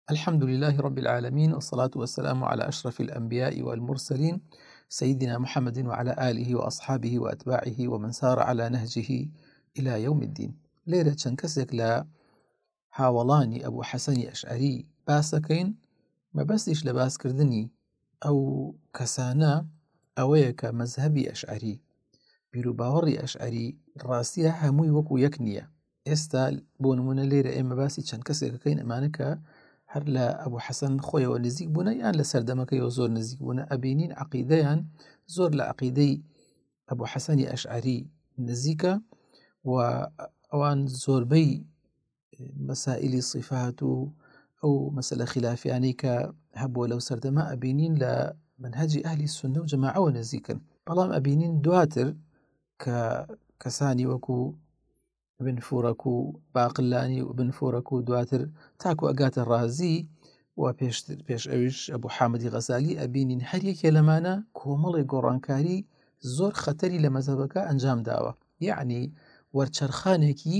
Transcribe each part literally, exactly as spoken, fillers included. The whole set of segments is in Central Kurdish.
الحمد لله رب العالمين، والصلاة والسلام على أشرف الأنبياء والمرسلين سيدنا محمد وعلى آله وأصحابه وأتباعه ومن سار على نهجه إلى يوم الدين. ليلة چەند لا هاوڵانی ئەبوو حەسەنی ئەشعەری باسەکەین، مەبەستیش لە باسکردنی ئەو کەسانە ئەوەیە کە مەزهەبی ئەشعەری، بیرروباوەڕی ئەشعەری ڕاستیە هەمووی وەکو یەک نییە. ئێستا بۆ نمونە لێرە ئێمە باسی چەند کەسێکەکەین ئەمانە کە هەر لە ئەبوو حەسەن خۆیەوە نزیک بوونە یان لە سەردەمەکەیەوە زۆر نزیک بوونە، ئەبینین عەقیدەیان زۆر لە عەقیدەی ئەبوو حەسەنی ئەشعەری نزیکە و ئەوان زۆربەی مەسائلی صفات و ئەو مەسەلە خلافیانەی کە هەبووە لەو سەردەما ئەبینین لە منهەجی ئەهلی سوننە و جەماعەوە نزیکن. بەڵام ئەبینین دواتر کە کەسانی وەکو ابن فورەک و باقلانی و ابن فورەک و دواتر تاکو ئەگاتە ڕازی و پێشتر پێش ئەویش ئەبوو حامدی غەزالی ئەبینین هەر یەکێ لەمانە کۆمەڵی گۆڕانکاری زۆر خەتەری لە مەزهەبەکە ئەنجام داوە، یعنی وەرچەرخانێکی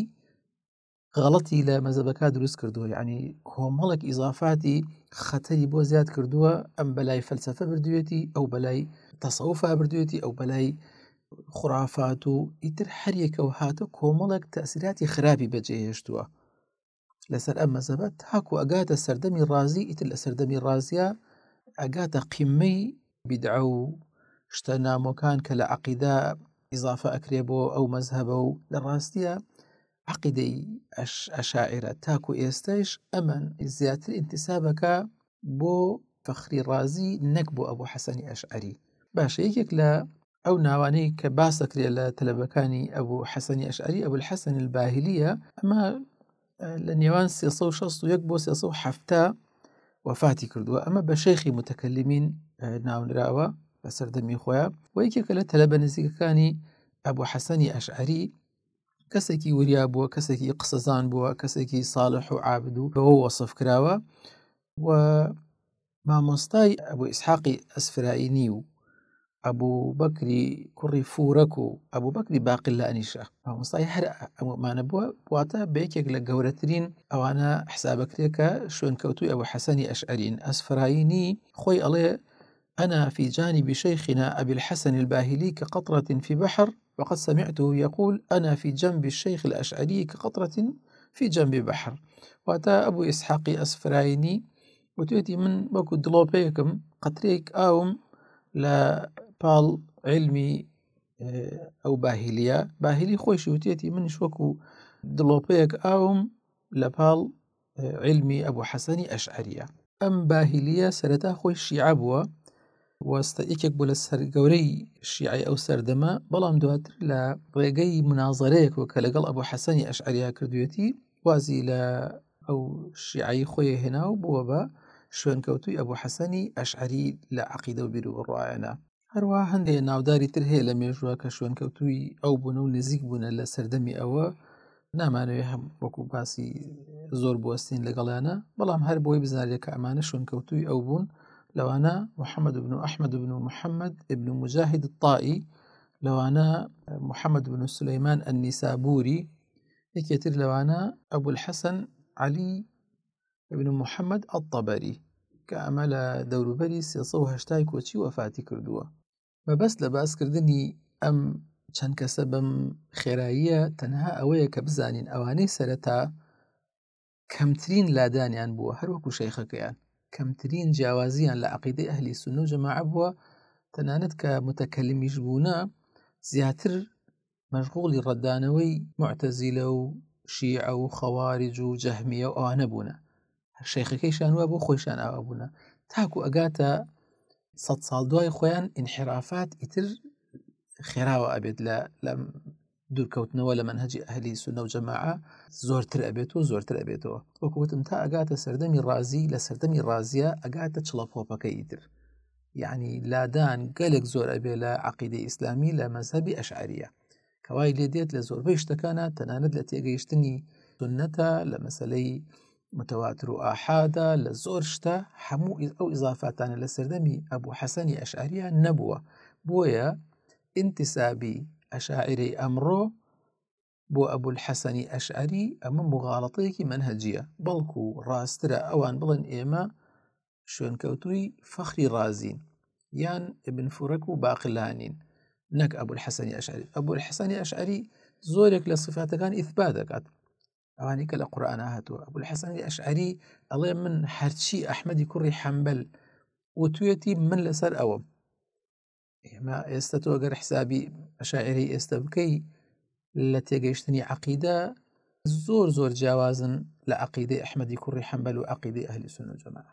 غەڵەتی لە مەزهەبەکە دروست کردووە، یعنی کۆمەڵێک ئیزافاتی خەتەری بۆ زیاد کردووە، ئەم بەلای فەلسەفە بردوێتی، ئەو بەلای تەسەووفا بردوێتی، ئەو بەلای خورافات و ئیتر هەریەکەوە هاتە کۆمەڵێک تەسیراتی خراپی بەجێهێشتووە لەسەر ئەم مەزهەبە، تاکو ئەگاتە سەردەمی ڕازی، ئیتر لە سەردەمی ڕازیە ئەگاتە قیممەی بیدعە و شتە نامۆکان کە لە عەقیدە ئیزافە ئەکرێ بۆ ئەو مەزهەبە و لە ڕاستیە عەقیدەی ئەشاعیرە تاکو ئێستش ئەمەن زیاتر ئینتیسابەکە بۆ فەخری ڕازی نەک بۆ ئەبوو حەسەنی ئەشعەری. باشە، یەکێک لە ئەو ناوانەی کە باسەکرێت لە تەلەبەکانی ئەبوو حەسەنی ئەشعەری ئەبوو الحەسەن الباهلیە، ئەمە لە نێوان سێسە و شەست و یەک بۆ سێسە و حەفتە وەفاتی کردووە. ئەمە بە شەیخی متەکەلیمین ناونراوە بە سەردەمی خۆیان و یەکێکە لە تەلەبە نزیکەکانی ئەبوو حەسەنی ئەشعەری، کەسێکی وریا بووە، کەسێکی قسەزان بووە، کەسێکی ساڵح و عابد و بەوە وەسف کراوە و مامۆستای ئەبوو ئیسحاقی ئەسفرائینی و ئەبوو بەکری کوڕی فورەک و ئەبوو بەکری باقلانیشە مامۆستای هەر ئەمانە بووە، واتە بەیەکێک لە گەورەترین ئەوانە حسابەکرێکە شوێنکەوتوی ئەبوو حەسەنی ئەشعەرین. ئەسفرائینی خۆی ئەڵێ أنا في جانب شيخنا أبي الحسن الباهلي كقطرة في بحر، وقد سمعته يقول أنا في جنب الشيخ الأشعري كقطرة في جنب بحر. واتا أبو إسحاقي أسفرايني وتوتي من وكو دلوبيكم قطريك آوم لا بال علمي أو باهلية باهلي خوش وتيتي من شوكو دلوبيك آوم لبال علمي أبو حسني أشعرية. أم باهلية سرتا خوش شيعبوا وەستە یەکێک بوو لە سەرگەورەی شیعی ئەو سەردەما، بەڵام دواتر لە ڕێگەی منازەرەیەکەوە کە لەگەڵ ئەبوو حەسەنی ئەشعەریا کردوێتی وازی لە ئەو شیعی خۆی هێنا و بووە بە شوێنکەوتوی ئەبوو حەسەنی ئەشعەری لە عەقیدە و بیر و ڕوایانە. هەروە هەندێک ناوداری تر هەیە لە مێژووە کە شوێنکەوتوی ئەو بوون و نزیک بوونە لە سەردەمی ئەوە، نامانەوێ هەم وەکو باسی زۆر بوەستین لەگەڵیانە، بەڵام هەر بۆی بزانێت کە ئەمانە شوێنکەوتوی ئەو بوون. لوانا محمد بن أحمد بن محمد بن مجاهد الطائي، لوانا محمد بن سليمان النسابوري، يكتر لوانا أبو الحسن علي بن محمد الطبري، كأمل دور بري سيصو هشتاي كوتشي وفاتي كردوه. وبس لباس كردني أم چەند کەسە بەم خێراییە تەنها ئەوەیە کە بزانین ئەوانەی سەرەتا کەمترین لادانیان بووە هەروەکو شەیخەکەیان، کەمترین جیاوازیان لە عەقیدەی ئەهلی سوننە و جەماعە بووە، تەنانەت کە متەکەلیمیش بوونە زیاتر مەشغوڵی ڕەتدانەوەی معتەزیلە و شیعە و خەوارج و جەهمیە و ئەوانە بوونە، شەیخەکەیشان وە بۆ خۆیشان ئاوا بوونە، تاکو ئەگاتە سەد ساڵ دوای خۆیان ئینحرافات ئیتر خێراوە ئەبێت لە دوورکەوتنەوە لە منهەجی ئەهلی سوننە و جەماعە زۆرتر ئەبێت و زۆرتر ئەبێتەوە. وەکوتم تا ئەگاتە سەردەمی ڕازی، لە سەردەمی ڕازیە ئەگاتە چڵەپۆپەکەی ئیتر، یعنی لادان گەلێک زۆر ئەبێ لە عەقیدەی ئیسلامی لە مەزهەبی ئەشعەریە، کەوای لێ دێت لە زۆربەی شتەکانە تەنانەت لە تێگەیشتنی سوننەتە، لە مەسەلەی متەواتر و ئاحادە، لە زۆر شتە هەموو ئەو ئیزافاتانە لە سەردەمی ئەبوو حەسەنی ئەشعەریە نەبووە. بۆیە ئینتیسابی ئەشاعیرەی ئەمڕۆ بۆ ئەبول حەسەنی ئەشعەری ئەمە مغاڵەتەیەکی منهەجیە، بەڵکو ڕاسترە ئەوان بڵێن ئێمە شوێنکەوتووی فەخری رازین یان ئیبن فورەک و باقلانین، نەک ئەبول حەسەنی ئەشعەری. ئەبول حەسەنی ئەشعەری زۆرێک لە صفاتەکان ئیثبات دەکات، ئەوانی کە لە قورئانە هاتووە. ئەبول حەسەنی ئەشعەری ئەڵێ من هەرچی ئەحمەدی کوڕی حەمبەل وتوێتی من لەسەر ئەوەم. ئێمە ئێستا تۆ ئەگەر حسابی ئەشاعیری ئێستا بکەی لە تێگەیشتنی عەقیدە زۆر زۆر جیاوازن لە عەقیدەی ئەحمەدی کوڕی حەمبەل و عەقیدەی ئەهلی سوننە و جەماعە.